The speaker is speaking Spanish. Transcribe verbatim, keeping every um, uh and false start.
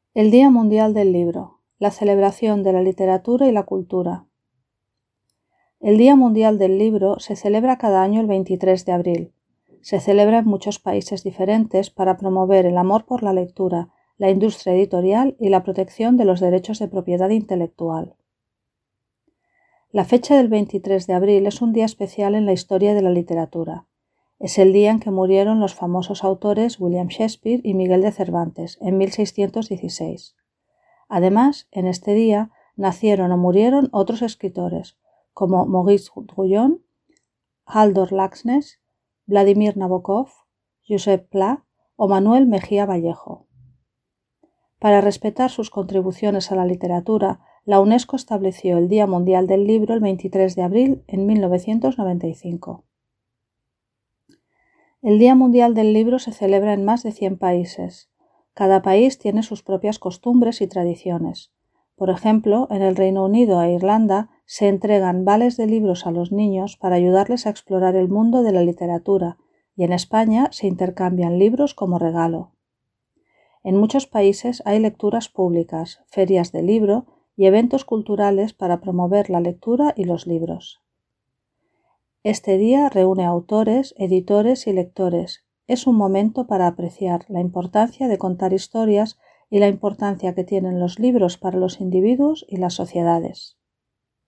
El Día Mundial del Libro, la celebración de la literatura y la cultura. El Día Mundial del Libro se celebra cada año el veintitrés de abril. Se celebra en muchos países diferentes para promover el amor por la lectura, la industria editorial y la protección de los derechos de propiedad intelectual. La fecha del veintitrés de abril es un día especial en la historia de la literatura. Es el día en que murieron los famosos autores William Shakespeare y Miguel de Cervantes en mil seiscientos dieciséis. Además, en este día nacieron o murieron otros escritores como Maurice Druyon, Haldor Laxness, Vladimir Nabokov, Josep Pla o Manuel Mejía Vallejo. Para respetar sus contribuciones a la literatura, la UNESCO estableció el Día Mundial del Libro el veintitrés de abril en mil novecientos noventa y cinco. El Día Mundial del Libro se celebra en más de cien países. Cada país tiene sus propias costumbres y tradiciones. Por ejemplo, en el Reino Unido e Irlanda se entregan vales de libros a los niños para ayudarles a explorar el mundo de la literatura, y en España se intercambian libros como regalo. En muchos países hay lecturas públicas, ferias de libro y eventos culturales para promover la lectura y los libros. Este día reúne autores, editores y lectores. Es un momento para apreciar la importancia de contar historias y la importancia que tienen los libros para los individuos y las sociedades.